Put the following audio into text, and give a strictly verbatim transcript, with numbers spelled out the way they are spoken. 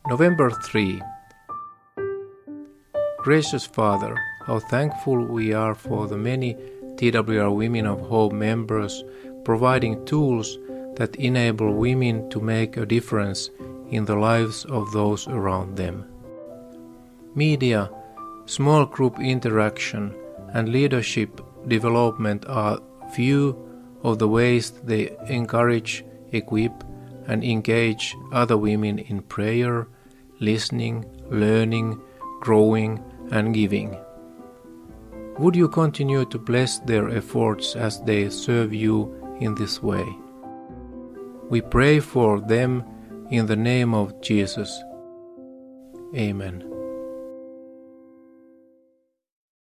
November third. Gracious Father, how thankful we are for the many T W R Women of Hope members providing tools that enable women to make a difference in the lives of those around them. Media, small group interaction, and leadership development are few of the ways they encourage, equip, and engage other women in prayer, listening, learning, growing, and giving. Would you continue to bless their efforts as they serve you in this way? We pray for them in the name of Jesus. Amen.